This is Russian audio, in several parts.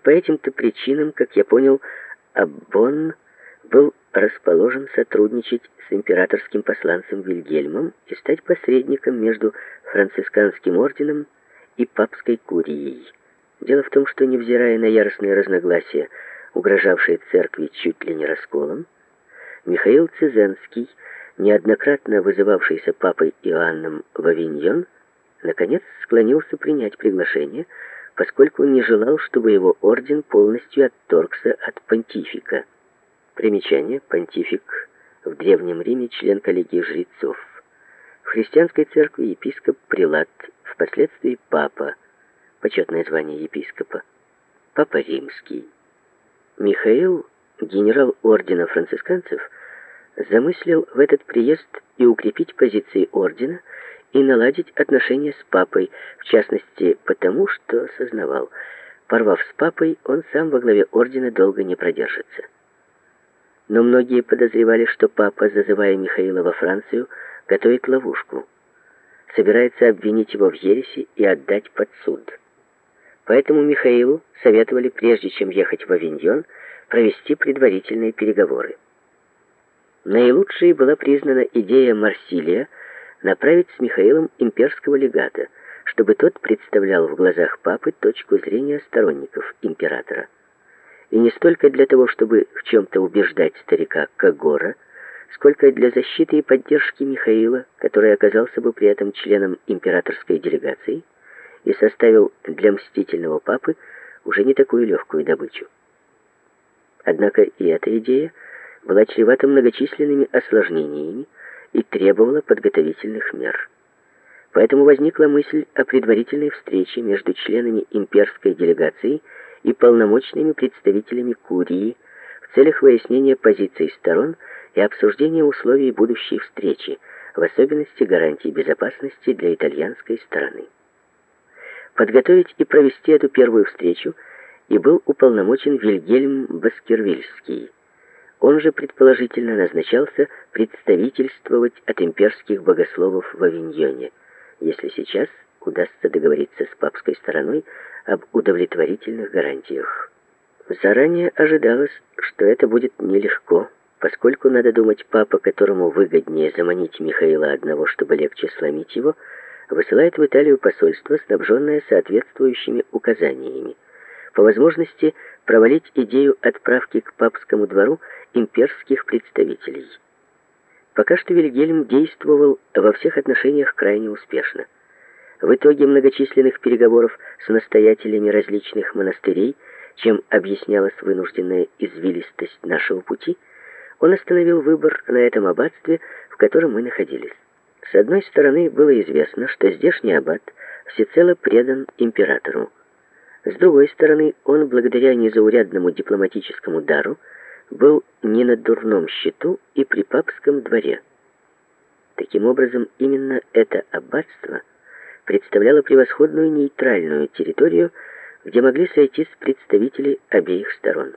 по этим-то причинам, как я понял, Аббон был расположен сотрудничать с императорским посланцем Вильгельмом и стать посредником между францисканским орденом и папской курией. Дело в том, что, невзирая на яростные разногласия, угрожавшие церкви чуть ли не расколом, Михаил Цезенский, неоднократно вызывавшийся папой Иоанном в Авиньон, наконец склонился принять приглашение, поскольку не желал, чтобы его орден полностью отторгся от понтифика. Примечание: понтифик в Древнем Риме член коллегии жрецов. В христианской церкви епископ, прелат, впоследствии папа, почетное звание епископа, папа римский. Михаил, генерал ордена францисканцев, замыслил в этот приезд и укрепить позиции ордена, и наладить отношения с папой, в частности, потому что сознавал, порвав с папой, он сам во главе ордена долго не продержится. Но многие подозревали, что папа, зазывая Михаила во Францию, готовит ловушку, собирается обвинить его в ереси и отдать под суд. Поэтому Михаилу советовали, прежде чем ехать в Авиньон, провести предварительные переговоры. Наилучшей была признана идея Марсилия направить с Михаилом имперского легата, чтобы тот представлял в глазах папы точку зрения сторонников императора. И не столько для того, чтобы в чем-то убеждать старика Когора, сколько для защиты и поддержки Михаила, который оказался бы при этом членом императорской делегации и составил для мстительного папы уже не такую легкую добычу. Однако и эта идея была чревата многочисленными осложнениями и требовала подготовительных мер. Поэтому возникла мысль о предварительной встрече между членами имперской делегации и полномочными представителями курии в целях выяснения позиций сторон и обсуждения условий будущей встречи, в особенности гарантий безопасности для итальянской стороны. Подготовить и провести эту первую встречу и был уполномочен Вильгельм Баскервильский. Он же предположительно назначался представительствовать от имперских богословов в Авиньоне, если сейчас удастся договориться с папской стороной об удовлетворительных гарантиях. Заранее ожидалось, что это будет нелегко, поскольку, надо думать, папа, которому выгоднее заманить Михаила одного, чтобы легче сломить его, высылает в Италию посольство, снабженное соответствующими указаниями. По возможности провалить идею отправки к папскому двору имперских представителей. Пока что Вильгельм действовал во всех отношениях крайне успешно. В итоге многочисленных переговоров с настоятелями различных монастырей, чем объяснялась вынужденная извилистость нашего пути, он остановил выбор на этом аббатстве, в котором мы находились. С одной стороны, было известно, что здешний аббат всецело предан императору. С другой стороны, он, благодаря незаурядному дипломатическому дару, был не на дурном счету и при папском дворе. Таким образом, именно это аббатство представляло превосходную нейтральную территорию, где могли сойтись представители обеих сторон.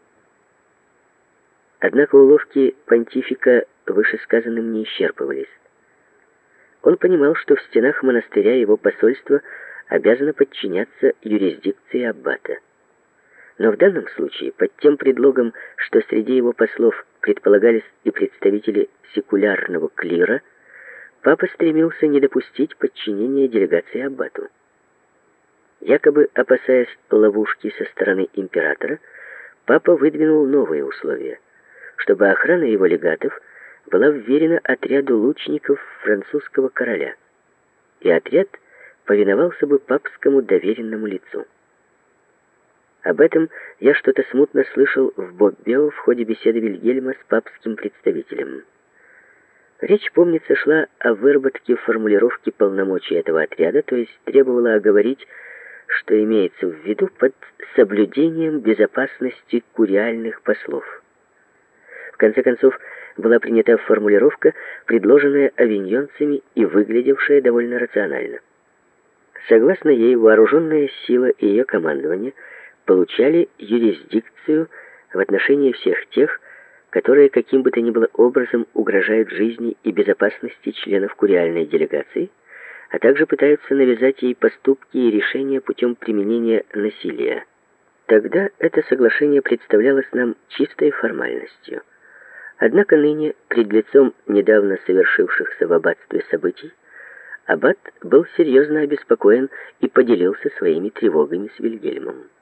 Однако уловки понтифика вышесказанным не исчерпывались. Он понимал, что в стенах монастыря его посольство обязано подчиняться юрисдикции аббата. Но в данном случае, под тем предлогом, что среди его послов предполагались и представители секулярного клира, папа стремился не допустить подчинения делегации аббату. Якобы опасаясь ловушки со стороны императора, папа выдвинул новые условия, чтобы охрана его легатов была вверена отряду лучников французского короля, и отряд повиновался бы папскому доверенному лицу. Об этом я что-то смутно слышал в Боббео в ходе беседы Вильгельма с папским представителем. Речь, помнится, шла о выработке формулировки полномочий этого отряда, то есть требовала оговорить, что имеется в виду под соблюдением безопасности куриальных послов. В конце концов, была принята формулировка, предложенная авиньонцами и выглядевшая довольно рационально. Согласно ей, вооруженная сила и ее командование получали юрисдикцию в отношении всех тех, которые каким бы то ни было образом угрожают жизни и безопасности членов куриальной делегации, а также пытаются навязать ей поступки и решения путем применения насилия. Тогда это соглашение представлялось нам чистой формальностью. Однако ныне, пред лицом недавно совершившихся в аббатстве событий, аббат был серьезно обеспокоен и поделился своими тревогами с Вильгельмом.